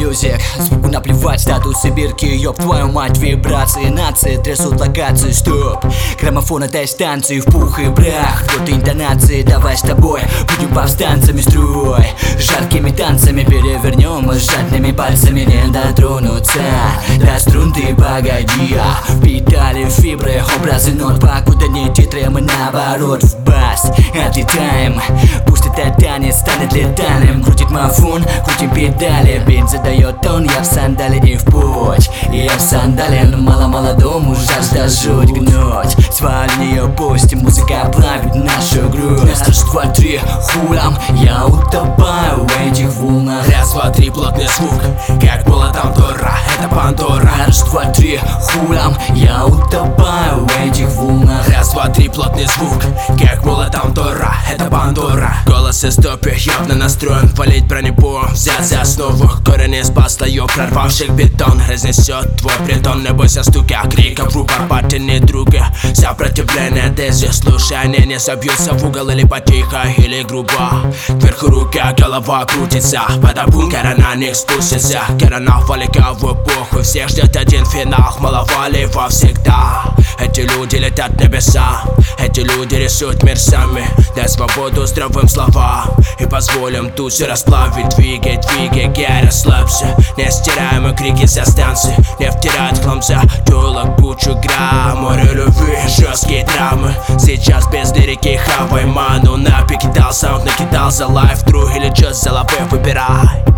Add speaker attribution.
Speaker 1: мьюзик. Звуку наплевать, статусы бирки, ёб твою мать. Вибрации нации трясут локации, стоп. Граммофон этой станции в пух и прах. Вот интонации, давай с тобой будем повстанцами строй. Жаркими танцами перевернем, жадными пальцами не дотронуться до струн ты погоди. Впитали фибры, образы нот, покуда не титры, мы наоборот в бас отлетаем. Пусть это танец станет летальным. Крутит мафон, крутим педали. Бит задает тон, я в сандале и в путь. Я в сандале, но мало молодому жажда жуть гнуть. Сваль нее пустим, музыка плавит нашу грусть. Раз, два, три, хулям, я утопаю в этих волнах.
Speaker 2: Раз, два, три, плотный звук, как было там Тора, это Пандора.
Speaker 1: Раз, два, три, хулям, я утопаю в этих волнах.
Speaker 2: Раз, два, три, плотный звук, как было там Тора, это Пандора. Голос из топи явно настроен валить бронепу, взять за основу корень из послоев, прорвавших бетон. Разнесет твой притон, не бойся стука, криков в упор, потяни друга. Сопротивление дези, слушание не забьются в угол или потихо, или грубо. Кверху рука, голова крутится, под бункера на них спустится. Керана валика в эпоху, всех ждет один финал, маловалива всегда. Эти люди летят в небеса, эти люди рисуют мир сами. Дай свободу здравым словам и позволим тучи расплавить. Двигай, двигай, гай, расслабься. Нестираемые крики со станции не втирают хлам за тюлок, кучу грамм. Море любви, жесткие драмы. Сейчас без лирики хавай ману. На пике дал саунд, накидал за лайф. Друг или just за лапы выбирай.